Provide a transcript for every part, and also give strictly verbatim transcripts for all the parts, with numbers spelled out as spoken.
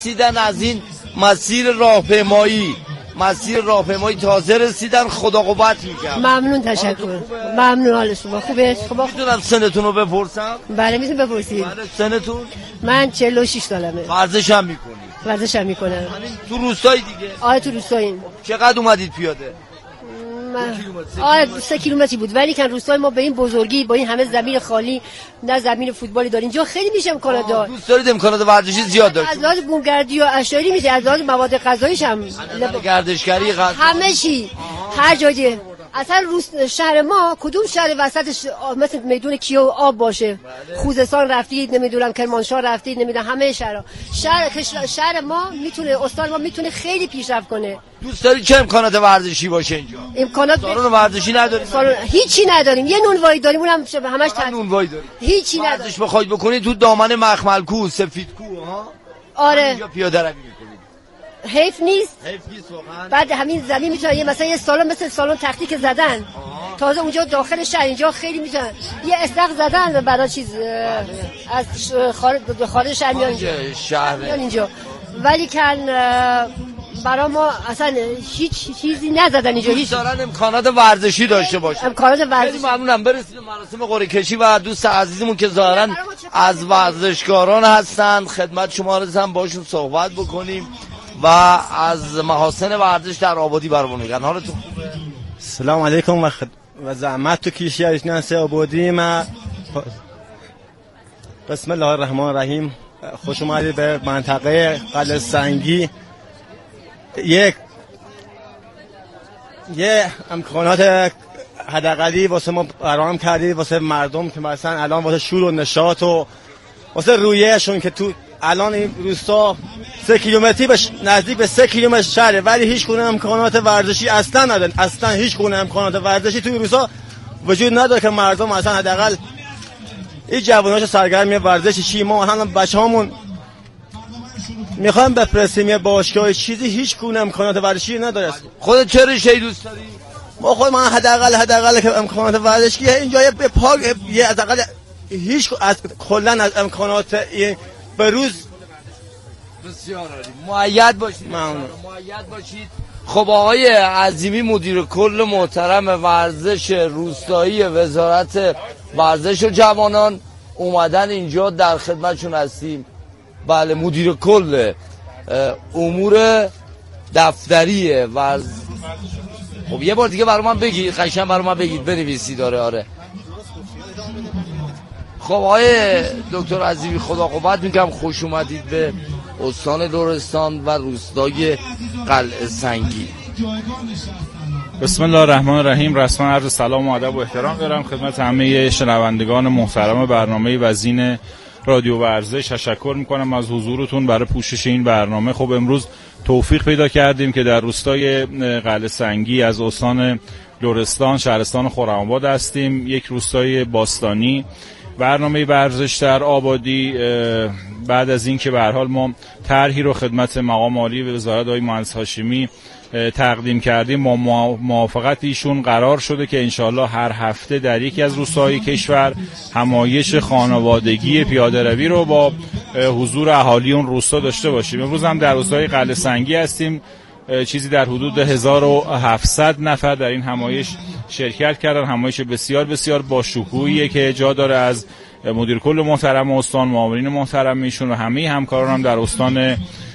رسیدن از این مسیر راهپیمایی مسیر راهپیمایی تازه رسیدن، خدا قوت میگم. ممنون، تشکر. ممنون. حال شما خوبه؟ خب میتونم سنتون رو بپرسم؟ بله میتونم بپرسید. بله سنتون؟ من چهل و شش سالمه. ورزش هم میکنی؟ ورزش هم میکنم. یعنی تو روستایی دیگه؟ آره تو روستاییم. چقدر اومدید پیاده؟ آره سه کیلومتری بود، ولی کن روستای ما به این بزرگی با این همه زمین خالی، نه زمین فوتبالی داره اینجا خیلی میشه امکانات داد. دوست دارید امکانات ورزشی زیاد داشت؟ از لحاظ بومگردی و اشعاری میشه، از لحاظ مواد غذاییش هم، گردشگری، غذا، همه چی، هر جایی. اصلا روست شهر ما کدوم شهر وسطش مثل میدون کیو آب باشه؟ خوزستان رفتید، نمیدونم کرمانشاه رفتید، نمیدونم همه شهرها. شهر شهر ما میتونه، استان ما میتونه خیلی پیشرفت کنه. دوست دارید چه امکانات ورزشی باشه اینجا؟ امکانات سالن ورزشی نداریم. سالن هیچی نداریم. یه نونوایی داریم، اونم همش تن نونوایی داریم. هیچی نداریم. ورزش بخواید بکنید تو دامن مخملکو، سفیدکو ها؟ آره. اینجا پیاده روی میکنید. حیف نیست. حیف نیست واقعا. بعد همین زمین میتونه یه مثلا یه سالن مثل سالن تختی که زدن. آه. تازه اونجا داخل شهر اینجا خیلی میتونن یه استخر زدن برای چیز از خارج خارج شهر میان اینجا. شهر میان اینجا. ولی کن برای ما اصلا هیچ چیزی نزدن اینجا. هیچ دارن امکانات ورزشی داشته باشه. امکانات ورزشی. خیلی ممنونم. برسید مراسم قرعه کشی و دوست عزیزمون که ظاهرا از ورزشکاران هستند خدمت شما رسیدن، باشون صحبت بکنیم و از محاسن ورزش در آبادی برامون میگن. حالتون خوبه؟ سلام علیکم و خد... و زحمت تو کیشی اشناس آبادی. ما بسم الله الرحمن الرحیم. خوش اومدید به منطقه قلعه سنگی. یک یه امکانات حداقلی واسه ما فراهم کردید واسه مردم که مثلا الان واسه شور و نشاط و واسه رویهشون که تو الان این روستا سه کیلومتری به نزدیک به سه کیلومتر شهره، ولی هیچ گونه امکانات ورزشی اصلا ندارن. اصلا هیچ گونه امکانات ورزشی توی روستا وجود نداره که مردم مثلا حداقل این جواناش سرگرم ورزشی چی. ما هم بچه‌هامون میخوام بفرستیم یه باشگاه چیزی، هیچ گونه امکانات ورزشی نداره. خودت چه رشته‌ای دوست داری؟ ما خود من حداقل حداقل که امکانات ورزشی اینجا یه پارک یه حداقل هیچ از کلا از امکانات این به روز بسیار عالی. مؤید باشید. ممنون. مؤید باشید. خب آقای عظیمی مدیر کل محترم ورزش روستایی وزارت ورزش و جوانان اومدن اینجا، در خدمتشون هستیم. بله مدیر کل امور دفتری ورز. خب یه بار دیگه برای من بگید، قشنگ برای من بگید، بنویسید. داره آره. خب آقای دکتر عظیمی خدا قوت میگم، خوش اومدید به استان لرستان و روستای قلعه سنگی. بسم الله الرحمن الرحیم. رسما عرض سلام و ادب و احترام دارم خدمت همه شنوندگان محترم برنامه وزین رادیو ورزش. تشکر میکنم از حضورتون برای پوشش این برنامه. خب امروز توفیق پیدا کردیم که در روستای قلعه سنگی از استان لرستان شهرستان خرم‌آباد هستیم، یک روستای باستانی. برنامه ورزش در آبادی بعد از این که به هر حال ما طرحی رو خدمت مقام عالی وزارت آقای مهندس هاشمی تقدیم کردیم، ما موافقت ایشون قرار شده که انشالله هر هفته در یکی از روستاهای کشور همایش خانوادگی پیاده روی رو با حضور اهالی اون روستا داشته باشیم. امروز هم در روستای قلعه سنگی هستیم. چیزی در حدود هزار و هفتصد نفر در این همایش شرکت کردن. همایش بسیار بسیار با شکوهیه که جا داره از مدیر کل محترم استان، معاونین محترم ایشون و همه همکاران هم در استان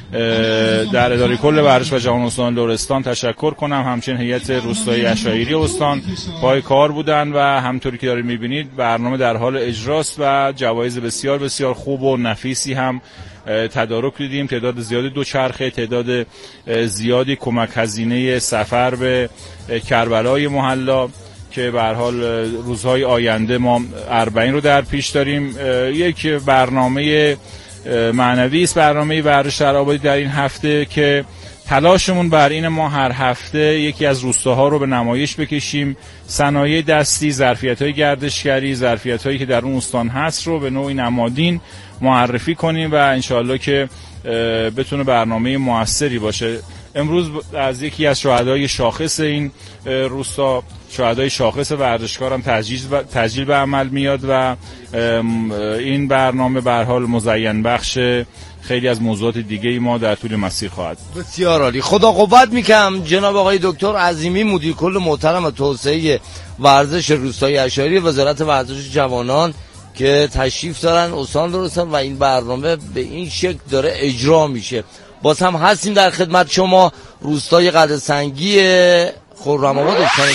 در اداره کل ورزش و جوان استان لرستان تشکر کنم. همچنین هیئت روستایی اشایری استان پای کار بودن و همطوری که دارید می‌بینید برنامه در حال اجراست و جوایز بسیار بسیار خوب و نفیسی هم تدارک دیدیم. تعداد زیادی دوچرخه، تعداد زیادی کمک هزینه سفر به کربلای محلا که به هر حال روزهای آینده ما اربعین رو در پیش داریم. یک برنامه معنوی است، برنامه ورزش در آبادی در این هفته که تلاشمون بر این ما هر هفته یکی از روستاها رو به نمایش بکشیم، صنایع دستی، ظرفیت‌های گردشگری، ظرفیت‌هایی که در اون استان هست رو به نوعی نمادین معرفی کنیم و انشالله که بتونه برنامه موثری باشه. امروز از یکی از شهدای شاخص این روستا، شهدای شاخص ورزشکارم تسجیل به عمل میاد و این برنامه به هر حال مزین بخش خیلی از موضوعات دیگه ای ما در طول مسیر خواهد. بسیار عالی. خدا قوت میکنم جناب آقای دکتر عظیمی، مدیر کل محترم توسعه ورزش روستایی اشایری وزارت ورزش جوانان که تشریف دارن استان درستن و این برنامه به این شکل داره اجرا میشه. باز هم هستیم در خدمت شما. روستای قدرسنگی خرم‌آباد استان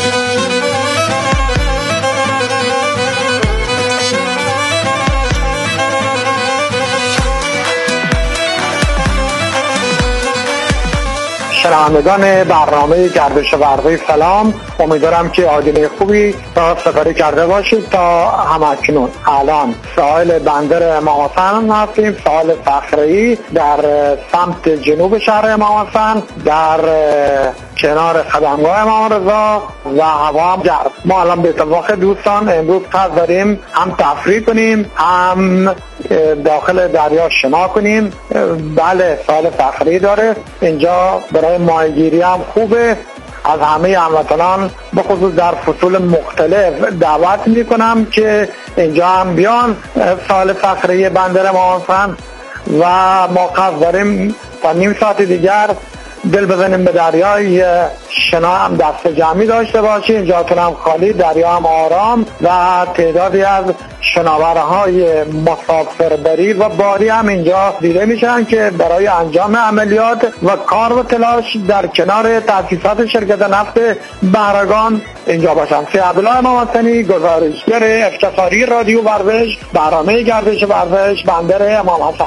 شنوندگان برنامه گردش ورزش سلام، امیدوارم که آینده خوبی را سپری کرده باشید. تا همکنون الان ساحل بندر امام حسین هستیم، ساحل صخره‌ای در سمت جنوب شهر امام حسین، در کنار خدمگاه امام رضا و هوا هم گرم. ما الان به اتفاق دوستان امروز قصد داریم هم تفریح کنیم هم داخل دریا شنا کنیم. بله ساحل صخره‌ای داره، اینجا برای ماهیگیری هم خوبه. از همه هموطنان به خصوص در فصول مختلف دعوت میکنم که اینجا هم بیان ساحل صخره‌ای بندر امام حسین و ما قصد داریم تا نیم ساعت دیگر دل بزنیم به دریای شنا هم دست جمعی داشته باشیم. جاتون هم خالی، دریا هم آرام و تعدادی از شناورهای مسافربری و باری هم اینجا دیده میشن که برای انجام عملیات و کار و تلاش در کنار تأسیسات شرکت نفت بهرگان اینجا باشن. سید عبدالله امام حسینی، گزارشگر اختصاری رادیو ورزش، برنامه گردش ورزش بندر امام حسین.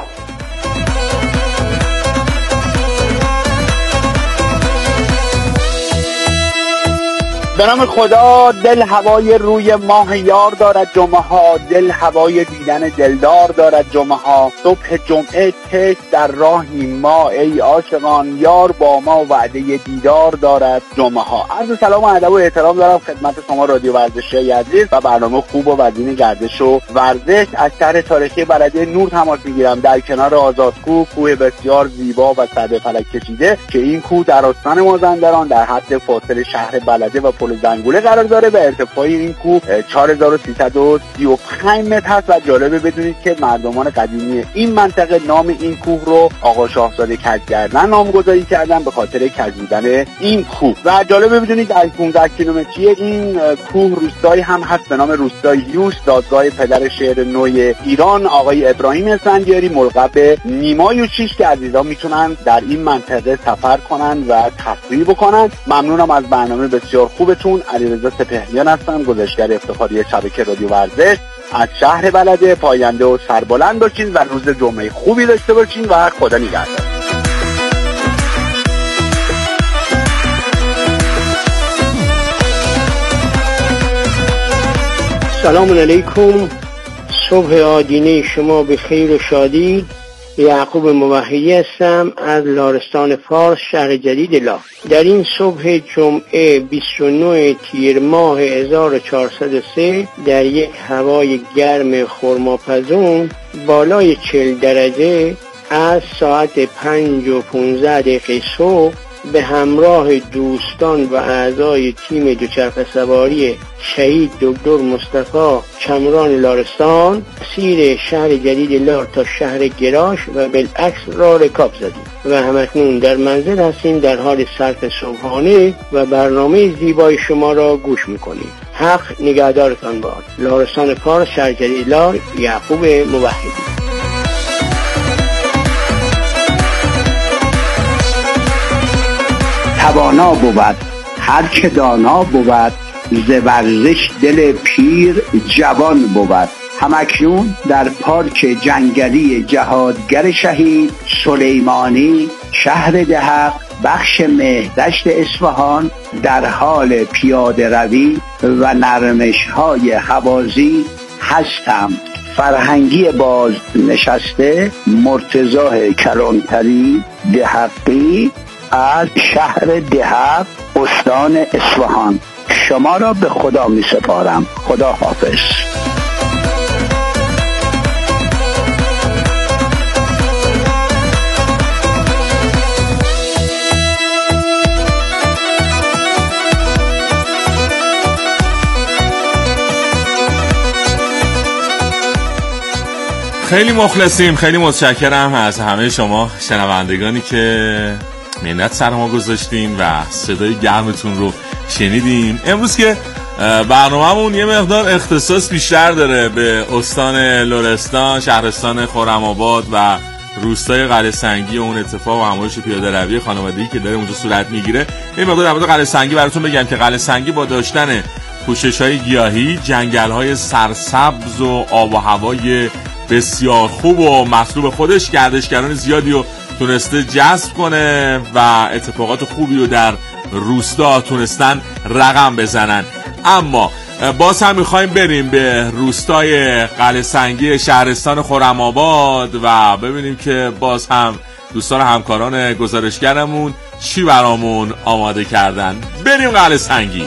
به نام خدا. دل هوای روی ماه یار دارد جمعه ها، دل هوای دیدن دلدار دارد جمعه ها. صبح جمعه تک در راهی ما، ای عاشقان یار با ما وعده دیدار دارد جمعه ها. عرض سلام و ادب و احترام دارم خدمت شما رادیو ورزشی عزیز و برنامه خوب و وزین گردش و ورزش. از شهر تاریخی بلده نور تماس میگیرم، در کنار آزادکوه، کوه بسیار زیبا و سد فلک کشیده که این کوه در استان مازندران در حد فاصله شهر بلده و پل زنگوله قرار داره و ارتفاع این کوه چهار هزار و سیصد و سی و پنج متر هست و جالبه بدونید که مردمان قدیمی این منطقه نام این کوه رو آقا شاهزاده کجگردن نامگذاری کردن به خاطر کج بودن این کوه. و جالبه بدونید از پانزده کیلومتری این کوه روستایی هم هست به نام روستای یوش، دادگاه پدر شعر نو ایران آقای ابراهیم اسفندیاری ملقب به نیما یوشیش که عزیزان میتونن در این منطقه سفر کنن و تفریح بکنن. ممنونم از برنامه بسیار خوبتون. علیرضا سپهریان هستم، گزارشگر افتخاری شبکه رادیو ورزش از شهر بلده. پاینده و سربلند باشین و روز جمعه خوبی داشته باشین و خدا نگهدار. سلام علیکم. صبح آدینه شما به خیر و شادی. یعقوب موحدی هستم از لارستان فارس، شهر جدید لا. در این صبح جمعه بیست و نه تیر ماه هزار و چهارصد و سه در یک هوای گرم خرماپزون بالای چهل درجه از ساعت پنج و پانزده دقیقه صبح به همراه دوستان و اعضای تیم دوچرخه سواری شهید دکتر مصطفی چمران لارستان مسیر شهر جدید لار تا شهر گراش و بالعکس را رکاب زدیم و همکنون در منزل هستیم در حال صرف صبحانه و برنامه زیبای شما را گوش میکنیم. حق نگهدارتان باد. لارستان فارس، شهر جدید لار. یعقوب موحدی. توانا بود هر که دانا بود، ز ورزش دل پیر جوان بود. همکنون در پارک جنگلی جهادگر شهید سلیمانی شهر دهق بخش مهدشت اصفهان در حال پیاده روی و نرمش های هوازی هستم. فرهنگی باز نشسته مرتضی کلانتری دهقی از شهر دهق استان اصفهان. شما را به خدا می سپارم. خدا حافظ. خیلی مخلصیم، خیلی متشکرم از همه شما شنوندگانی که منت سر ما گذاشتین و صدای گرمتون رو شنیدین. امروز که برنامه‌مون یه مقدار اختصاص بیشتر داره به استان لرستان، شهرستان خرم‌آباد و روستای قلعه سنگی و اون اتفاق و همایش پیاده روی خانوادگی که داره اونجا صورت میگیره. یه مقدار در مورد قلعه سنگی براتون بگم که قلعه سنگی با داشتن پوشش‌های گیاهی، جنگل‌های سرسبز و آب و هوای بسیار خوب و مطلوب خودش گردشگران زیادی رو تونسته جذب کنه و اتفاقات خوبی رو در روستا تونستن رقم بزنن. اما باز هم میخوایم بریم به روستای قلعه سنگی شهرستان خرم‌آباد و ببینیم که باز هم دوستان همکاران گزارشگرمون چی برامون آماده کردن. بریم قلعه سنگی.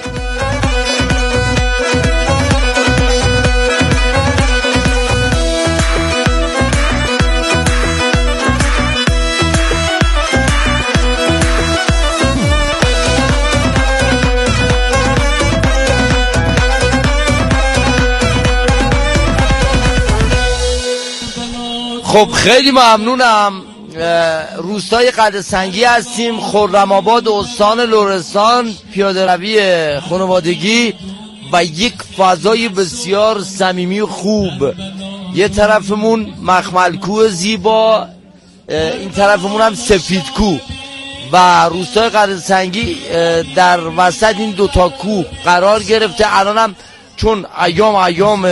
خب خیلی ممنونم. روستای قلعه سنگی هستیم، خرم‌آباد استان لرستان، پیاده روی خانوادگی و یک فضای بسیار صمیمی و خوب. یه طرفمون مخمل کوه زیبا، این طرفمون هم سفید کوه و روستای قلعه سنگی در وسط این دوتا کوه قرار گرفته. الانم چون ایام ایام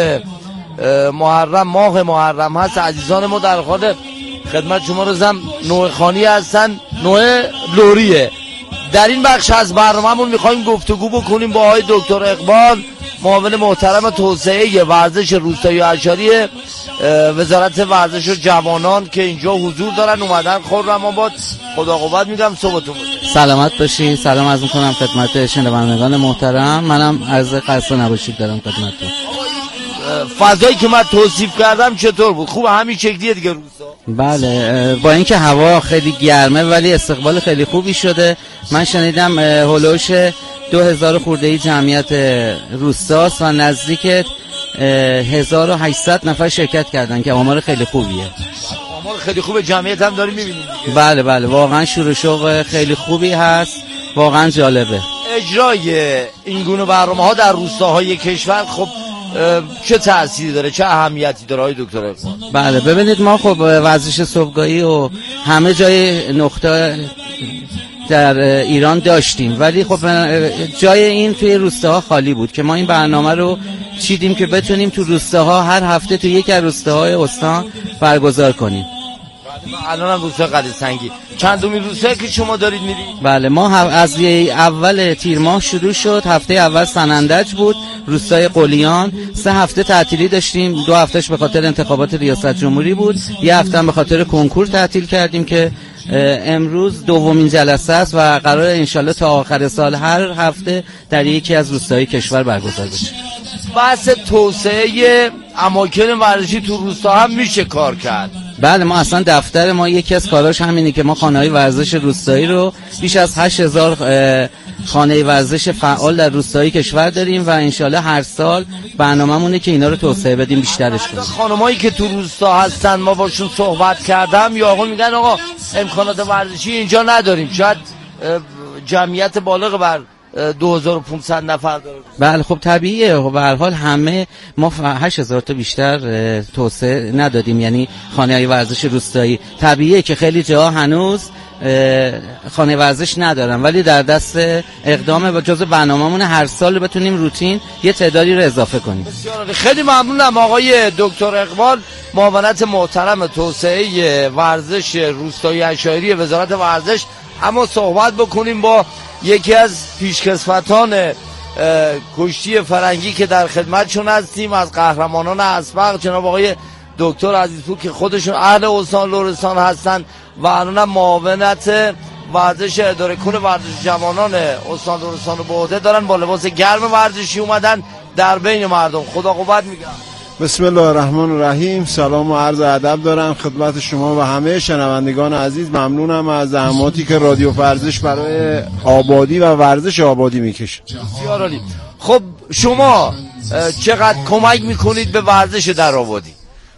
محرم، ماه محرم هست، عزیزان ما در حال خدمت شما رسم نوع خانی هستن، نوع لوریه. در این بخش از برنامه‌مون میخوایم گفتگو بکنیم با آقای دکتر اقبال، معاون محترم توسعه ورزش روستایی و اشاری وزارت ورزش و جوانان که اینجا حضور دارن، اومدن خرم‌آباد. خدا قوت میگم، صبحتون بخیر. سلامت باشین. سلام عرض می‌کنم خدمت شنوندگان محترم. منم عرض خسته نباشید دارم خدمتتون. فضایی که من توصیف کردم چطور بود؟ خوب همین شکلیه دیگه روستا؟ بله، با اینکه هوا خیلی گرمه ولی استقبال خیلی خوبی شده. من شنیدم هولوش دو هزار خورده‌ای جمعیت روستاست و نزدیک هزار و هشتصد نفر شرکت کردن که آمار خیلی خوبیه. آمار خیلی خوبه، جمعیت هم داریم می‌بینیم دیگه. بله بله، واقعا شور و شوق خیلی خوبی هست، واقعا جالبه. اجرای این گونه برنامه‌ها در روستاهای کشور خب چه تأثیری داره، چه اهمیتی داره آقای دکتر اقبال؟ بله ببینید، ما خب ورزش صبحگاهی و همه جای نقطه در ایران داشتیم ولی خب جای این توی روستاها خالی بود که ما این برنامه رو چیدیم که بتونیم تو روستاها هر هفته تو یک از روستاهای استان برگزار کنیم. الان هم روستای قلعه سنگی چندمین روستایی که شما دارید میرید؟ بله، ما از اول تیر ماه شروع شد. هفته اول سنندج بود، روستای قلیان. سه هفته تعطیلی داشتیم، دو هفتهش به خاطر انتخابات ریاست جمهوری بود، یه هفته هم به خاطر کنکور تعطیل کردیم که امروز دومین جلسه است و قرار انشالله تا آخر سال هر هفته در یکی از روستاهای کشور برگزار بشه. بحث توسعه اماکن ورزشی تو روستا هم میشه کار کرد. بله، ما اصلا دفتر ما یکی از کاراش همینه که ما خانه‌های ورزش روستایی رو بیش از هشت هزار خانه ورزش فعال در روستایی کشور داریم و انشالله هر سال برنامه‌مونه که اینا رو توسعه بدیم، بیشترش کنیم. خانمایی که تو روستا هستن ما باشون صحبت کردم یا آقا میگن آقا امکانات ورزشی اینجا نداریم، شاید جمعیت بالغ بر دو هزار و پانصد نفر داره. بله خب طبیعیه، به هر حال همه ما هشت هزار تا بیشتر توسعه ندادیم، یعنی خانه‌های ورزش روستایی. طبیعیه که خیلی جاها هنوز خانه ورزش ندارن ولی در دست اقدام با جزء برنامه‌مون هر سال بتونیم روتین یه تعدادی رو اضافه کنیم. بسیار خیلی ممنونم آقای دکتر اقبال، معاونت محترم توسعه ورزش روستایی اشاری وزارت ورزش. اما صحبت بکنیم با یکی از پیشکسوتان کشتی فرنگی که در خدمتشون هستیم، از قهرمانان اسبق، جناب آقای دکتر عزیزپور که خودشون اهل استان لرستان هستن و الان معاونت ورزش اداره کل ورزش جوانان استان لرستان رو به عهده دارن. با لباس گرم ورزشی اومدن در بین مردم. خدا قوت میگم. بسم الله الرحمن الرحیم. سلام و عرض ادب دارم خدمت شما و همه شنوندگان عزیز. ممنونم از زحماتی که رادیو ورزش برای آبادی و ورزش آبادی میکشه. بسیار عالی. خب شما چقدر کمک میکنید به ورزش در آبادی؟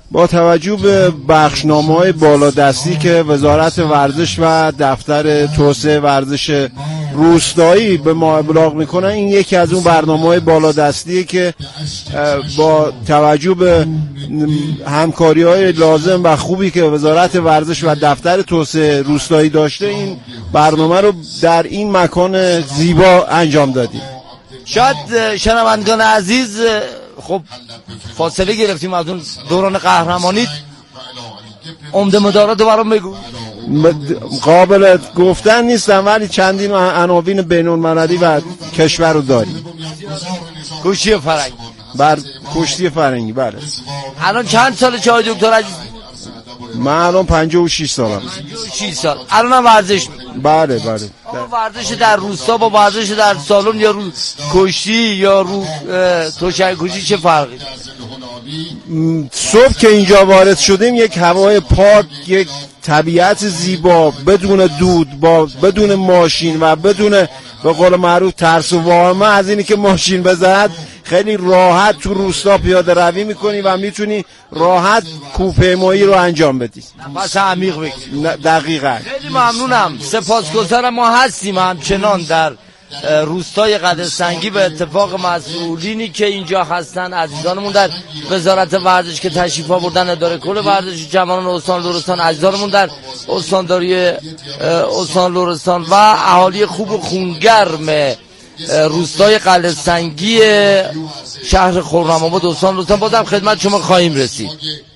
با توجه به بخشنامه‌های بالادستی که وزارت ورزش و دفتر توسعه ورزش روستایی به ما ابلاغ میکنن، این یکی از اون برنامه‌های بالادستیه که با توجه به همکاری‌های لازم و خوبی که وزارت ورزش و دفتر توسعه روستایی داشته، این برنامه رو در این مکان زیبا انجام دادیم. شاید شنوندگان عزیز خب فاصله گرفتیم از اون دوران قهرمانیت، عمده مدارات رو برام بگو. قابل گفتن نیستم ولی چندین عناوین بین‌المللی و کشور رو داریم. کشتی فرنگی بر کشتی فرنگی بله. الان چند سال چه دکتر عزیز؟ من الان پنجاه و شش سالم. پنجاه و شش سال. الان هم ورزش می‌کنی؟ بله بله. با ورزش در روستا با ورزش در سالن یا رو کشتی یا رو تشک‌کشی چه فرقی داره؟ صبح که اینجا وارد شدیم یک هوای پاک، یک طبیعت زیبا بدون دود، با بدون ماشین و بدون به قول معروف ترس و واهمه از اینی که ماشین بزند، خیلی راحت تو روستا پیاده روی میکنی و میتونی راحت کوهپیمایی رو انجام بدی. نفس عمیق بکشی. دقیقاً. خیلی ممنونم، سپاسگزارم. ما هستیم همچنان در روستای قدرسنگی به اتفاق مسئولینی که اینجا هستن، عزیزانمون در وزارت ورزش که تشریف آوردن، اداره کل ورزش جوانان استان لرستان، عزیزانمون در استانداری استان لرستان و اهالی خوب و خونگرم روستای قدرسنگی شهر خرم‌آباد استان لرستان بازم خدمت شما خواهیم رسید.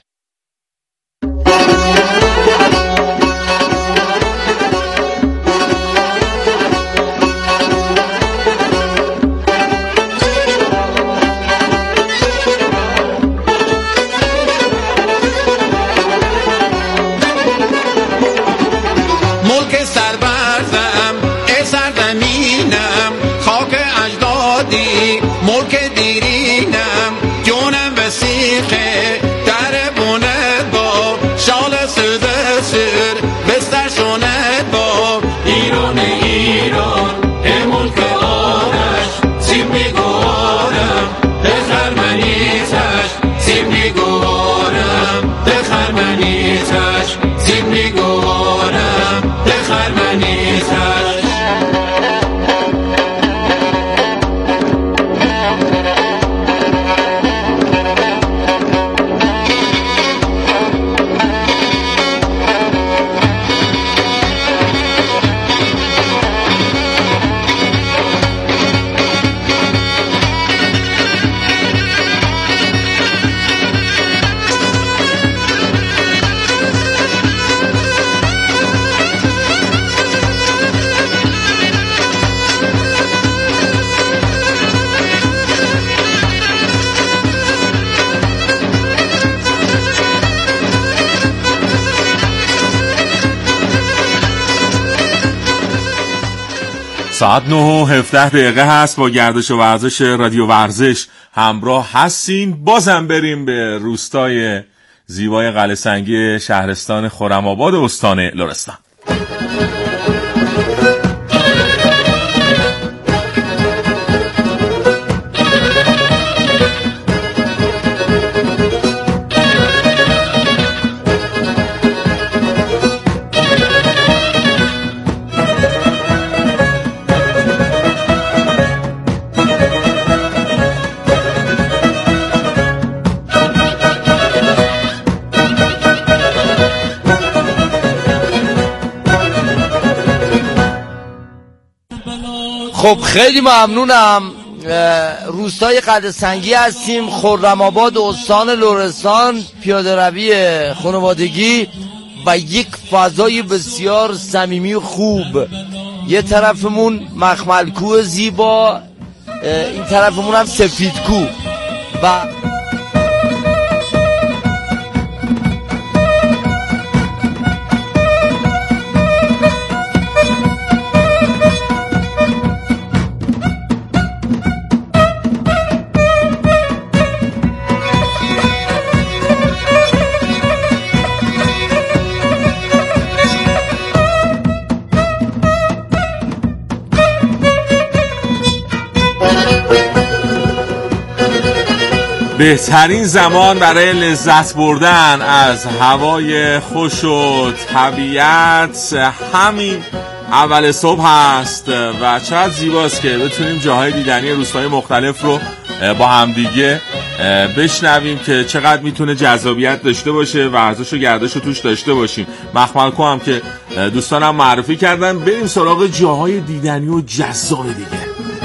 ساعت نه و هفده دقیقه هست. با گردش و ورزش رادیو ورزش همراه هستین. بازم بریم به روستای زیبای قلعه‌سنگی شهرستان خرم‌آباد استان لرستان. خب خیلی ممنونم. روستای قدرسنگی هستیم، خرم‌آباد استان لرستان، پیاده روی خانوادگی و یک فضای بسیار صمیمی و خوب. یه طرفمون مخمل کوه زیبا، این طرفمون هم سفید کوه و بهترین زمان برای لذت بردن از هوای خوش و طبیعت همین اول صبح هست و چقدر زیباست که بتونیم جاهای دیدنی روستاهای مختلف رو با همدیگه بشنویم که چقدر میتونه جذابیت داشته باشه، ورزش و گردش رو توش داشته باشیم. مخملکو هم که دوستانم معرفی کردن، بریم سراغ جاهای دیدنی و جذاب دیگه.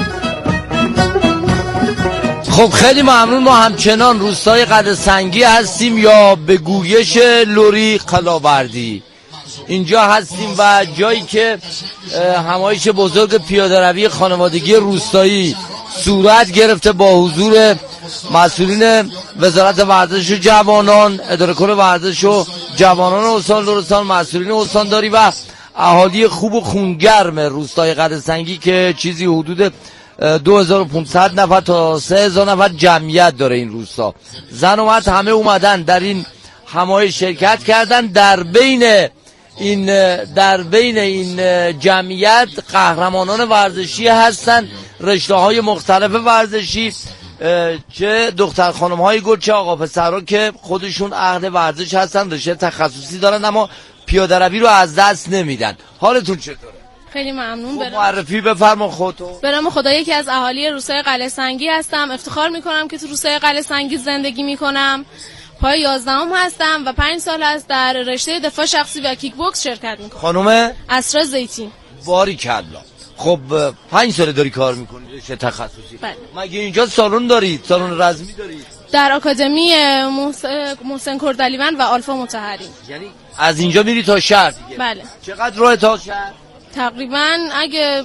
خب خیلی ممنون. ما همچنان روستای قدسنگی هستیم یا به گویش لوری قلاوردی اینجا هستیم و جایی که همایش بزرگ پیاده‌روی خانوادگی روستایی صورت گرفته با حضور مسئولین وزارت ورزش و جوانان، اداره کل ورزش و جوانان استان لرستان، مسئولین استانداری و اهالی خوب و خونگرم روستای قدسنگی که چیزی حدود دو هزار و پانصد نفر تا سه هزار نفر جمعیت داره این روستا. زن و مرد همه اومدن در این همایش شرکت کردن. در بین این در بین این جمعیت قهرمانان ورزشی هستن، رشته های مختلف ورزشی، چه دختر خانم های گل چه آقا پسرها که خودشون اهل ورزش هستن، رشته تخصصی دارن اما پیاده روی رو از دست نمیدن. حالتون چطوره؟ خیلی ممنون. برم معرفی بفرما خودتون. برام خدا یکی از اهالی روستای قلعه‌سنگی هستم. افتخار میکنم که تو روستای قلعه‌سنگی زندگی میکنم. پای یازدهم هستم و پنج سال است در رشته دفاع شخصی و کیک بوکس شرکت میکنم. خانم اسرا زیتی. باریکلا. خب پنج سال داری کار میکنی رشته تخصصی؟ بله. مگه اینجا سالن دارید؟ سالن رزمی دارید؟ در آکادمی محسن کردلیوند و آلفا مطهری. یعنی از اینجا میری تا شهر دیگه؟ بله. چقدر راه تا شهر؟ تقریبا اگه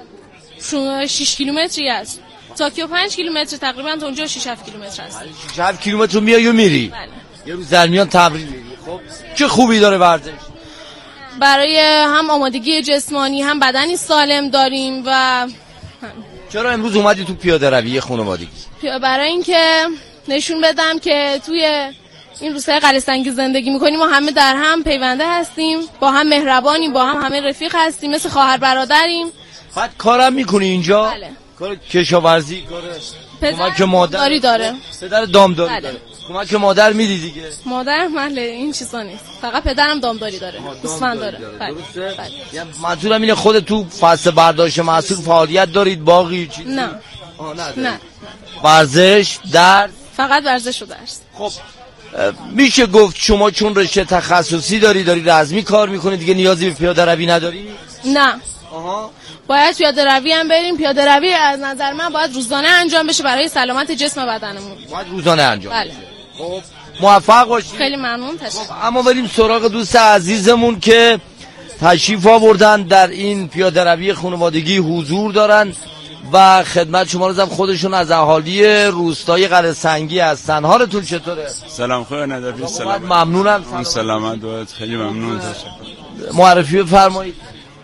شش کیلومتری است. تاکیو پنج کیلومتر، تقریبا تا اونجا شش هفت کیلومتر است. شش هفت کیلومتر میای و میری؟ بله. یه روز درمیان تمرین میری. خب چه خوبی داره ورزش؟ برای هم آمادگی جسمانی هم بدنی سالم داریم. و چرا امروز اومدی تو پیاده روی خانوادگی؟ برای اینکه نشون بدم که توی این روستای قلعه‌سنگی زندگی میکنیم و همه در هم پیونده هستیم، با هم مهربانیم، با هم همه رفیق هستیم، مثل خواهر برادریم. بعد کارم میکنی اینجا؟ بله. کار کشاورزی، کار کمک مادر داری داره. پدر دامداری بله. داره. کمک مادر میدی دیگه؟ مادر من این چیزا نیست، فقط پدرم دامداری داره، گوسفند داره. بله. بله. منظورم اینه خود تو فصل برداشت محصول فعالیت دارید، باقی چیزی؟ نه. آه نه. نه. ورزش، درس؟ فقط ورزش و درس. خب میشه گفت شما چون رشته تخصصی داری داری رزمی کار میکنی دیگه نیازی به پیاده روی نداری؟ نه. آها. باید پیاده روی هم بریم. پیاده روی از نظر من باید روزانه انجام بشه برای سلامت جسم بدنمون. باید روزانه انجام بله. خب موفق باشید. خیلی ممنون. تشکر. اما بریم سراغ دوست عزیزمون که تشریف آوردن در این پیاده روی خانوادگی حضور دارن و خدمت شما رو زم خودشون از اهالی روستای قلعه‌سنگی هستن. حالتون چطوره؟ سلام خوبه ندافی سلام. ممنونم. سلامت دوت خیلی ممنون. تشکر. معرفی بفرمایید.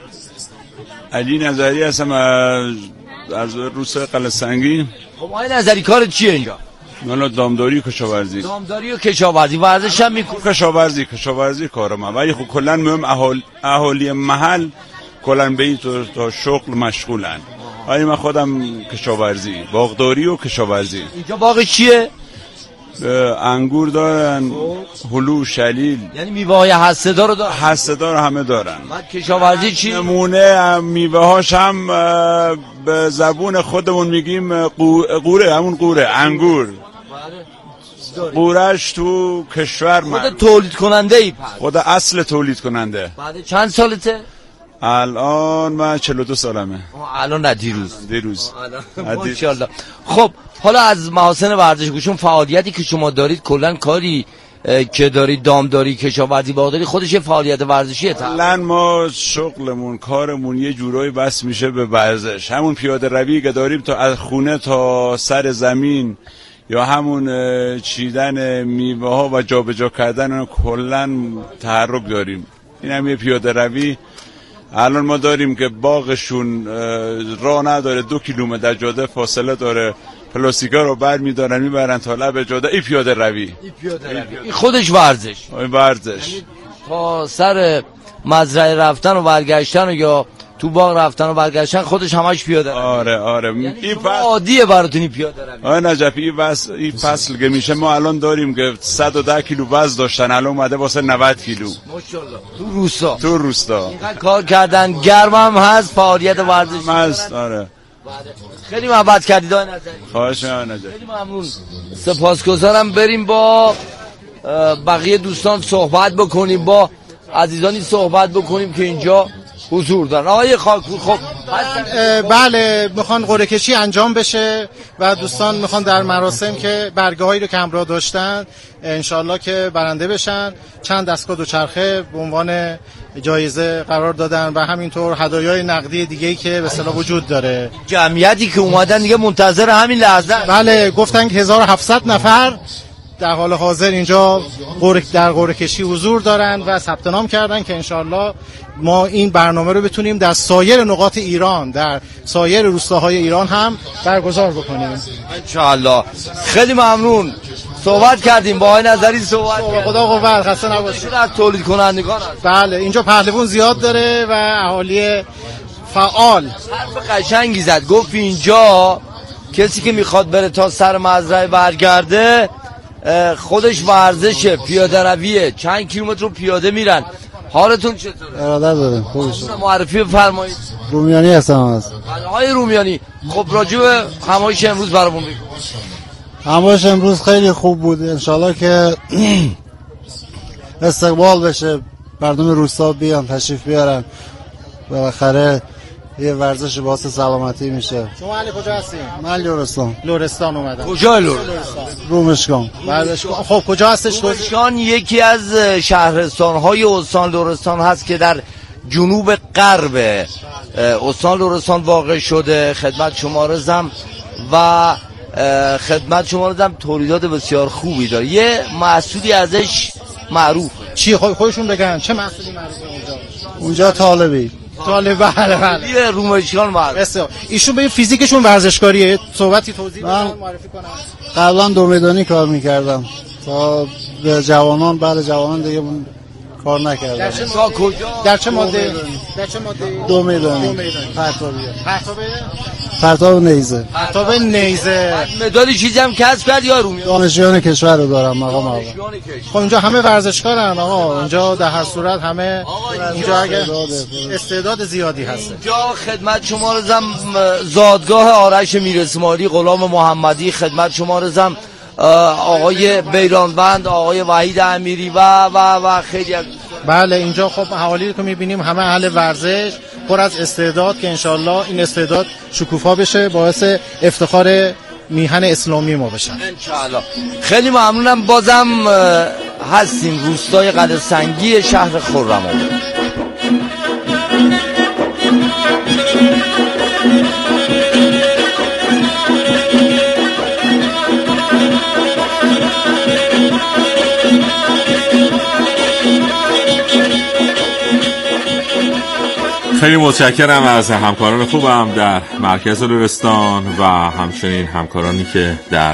علی نظری هستم از از روستای قلعه‌سنگی. خب آقای نظری کارت چیه اینجا؟ من دامداری و کشاورزی. دامداری و کشاورزی. ورزش هم میکنی؟ کشاورزی کشاورزی کارم. ولی خب کلا مهم اهالی اهالی محل کلا به این تا شغل مشغولن. ولی من خودم کشاورزی، باغداری و کشاورزی. اینجا باغ چیه؟ انگور دارن، هلو، شلیل. یعنی میوه های هسته دار دارن؟ هسته دار همه دارن. بعد کشاورزی چی؟ نمونه میوه هاش هم به زبون خودمون میگیم قوره، همون قوره، انگور. قورش تو کشور من خود تولید کننده ای پس؟ خود اصل تولید کننده. بعد چند سالته؟ الان من چهل و دو سالمه. الان نه دیروز دیروز ماشاءالله. خب حالا از محاسن ورزش گوشون فعالیتی که شما دارید کلا کاری که دارید دامداری کشاورزی باغداری خودش فعالیت ورزشیه؟ کلا ما شغلمون کارمون یه جورایی بس میشه به ورزش. همون پیاده روی که داریم تا از خونه تا سر زمین یا همون چیدن میوه ها و جابجا کردن اون کلا تحرک داریم. این هم یه پیاده روی. الان ما داریم که باغشون راه نداره، دو کیلومتر در جاده فاصله داره، پلاستیکا رو بر میدارن میبرن تا لب جاده. این پیاده روی. این پیاده روی. این خودش ورزش. این ورزش. یعنی تا سر مزرعه رفتن و برگشتن و یا تو باغ رفتن و برگشتن خودش همش پیاده روی. آره آره یعنی این فصل عادیه براتونی پیاده روی. آره نجفی این فصل این فصل که میشه ما الان داریم که صد و ده کیلو وزن داشتن الان اومده واسه نود کیلو ماشاءالله تو روستا تو روستا اینقدر کار کردن، گرم هم هست، فعالیت ورزشی هست. آره خیلی محبت کردید آقای نظری. خواهش می‌کنم نجفی. خیلی ممنون. سپاسگزارم. بریم با بقیه دوستان صحبت بکنیم، با عزیزانی صحبت بکنیم که اینجا حضور دارن. آقای خاکپور خب بله میخوان قرعه کشی انجام بشه و دوستان میخوان در مراسم که برگه هایی رو که همراه داشتن انشالله که برنده بشن. چند دستگاه دوچرخه به عنوان جایزه قرار دادن و همینطور هدایای نقدی دیگه‌ای که به اصطلاح وجود داره. جمعیتی که اومدن دیگه منتظر همین لحظه. بله گفتن که هزار و هفتصد نفر در حال حاضر اینجا در قرعه کشی حضور دارن و ثبت نام کردن که انشالله ما این برنامه رو بتونیم در سایر نقاط ایران، در سایر روستاهای ایران هم برگزار بکنیم انشالله. خیلی ممنون. صحبت کردیم با آقای نظری، صحبت کردیم. خدا قوت، خسته نباشید. از تولید کنندگان هست. بله اینجا پهلوان زیاد داره و اهالی فعال. حرف قشنگی زد، گفت اینجا کسی که میخواد بره تا سر مزرعه برگرده خودش ورزشه، پیاده رویه، چند کیلومتر رو پیاده میرن. حالتون چطوره؟ ارادت دارم. خوبش. معرفی بفرمایید. رومیانی هستم از. آقای رومیانی، خب راجع به همایش امروز برامون بگید. همایش امروز خیلی خوب بود. انشالله که استقبال بشه، مردم روستا بیان تشریف بیارن، بالاخره یه ورزش واسه سلامتی میشه. شما اهل کجا هستین؟ من لرستان. لرستان اومدم. کجا لرستان؟ رومشگان. خب کجا هستش؟ رومشگان یکی از شهرستان‌های استان لرستان هست که در جنوب غرب استان لرستان واقع شده. خدمت شما رسم و خدمت شما رسم تولیدات بسیار خوبی داره. یه محصولی ازش معروف. چی خودشون بگن چه محصولی معروفه اونجا؟ اونجا طالبی. طالب بله بله. یه رومشگان معروف. ایشون به فیزیکشون ورزشکاریه. صحبتی توضیح بدن معرفی کنم. قبلا دو میدانی کار میکردم تا به جوانان، بعد جوانان دیگه کار نکردم. در چه کجا؟ در چه ماده؟ در چه ماده؟ دو میدانی. دو میدانی. پرتابیه. پرتاب پرتاب نیزه. پرتاب نیزه. مدال چیزی هم کسب کرد یا رومی؟ دانشجویان کشور رو دارم مقام اول. خب اینجا همه ورزشکارن آقا. اینجا در هر صورت همه اینجا اگه استعداد زیادی هست. اینجا خدمت شما رسم زادگاه آرش میر اسماعیلی غلام محمدی، خدمت شما رسم آقای بیرانوند، آقای وحید امیری و و و خیلی از بله اینجا خب اهالی که می‌بینیم همه اهل ورزش، پر از استعداد که انشالله این استعداد شکوفا بشه، باعث افتخار میهن اسلامی ما بشن انشالله. خیلی ممنونم. بازم هستیم روستای قلعه سنگی شهر خرم‌آباد. خیلی متشکرم از همکاران خوبم در مرکز لرستان و همچنین همکارانی که در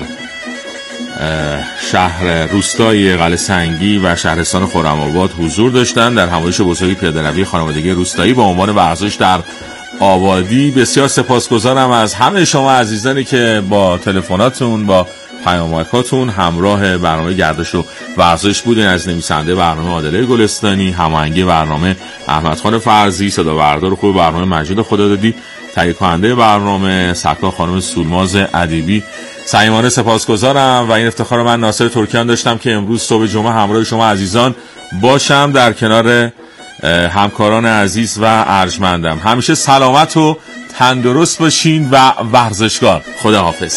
شهر روستای قلعه سنگی و شهرستان خرم‌آباد حضور داشتن در همایش بزرگ پیاده‌روی خانوادگی روستایی با عنوان ورزش در آبادی. بسیار سپاسگزارم از همه شما عزیزانی که با تلفناتون، با پیامکاتون همراه برنامه گردش و ورزش بودین. از نویسنده برنامه عادله گلستانی، هماهنگی برنامه احمد خان فرزی، صدا بردار خوب برنامه مجید خدادادی، تهیه کننده برنامه سکا خانم سولماز ادیبی، صمیمانه سپاسگزارم و این افتخار من ناصر ترکیان داشتم که امروز صبح جمعه همراه شما عزیزان باشم در کنار همکاران عزیز و ارجمندم. همیشه سلامت و تندرست باشین و ورزشکار. خداحافظ.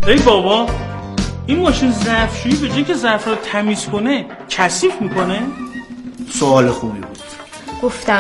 ای بابا این ماشین ظرفشویی به جای که ظرف رو تمیز کنه کثیف میکنه؟ سوال خوبی بود. گفتم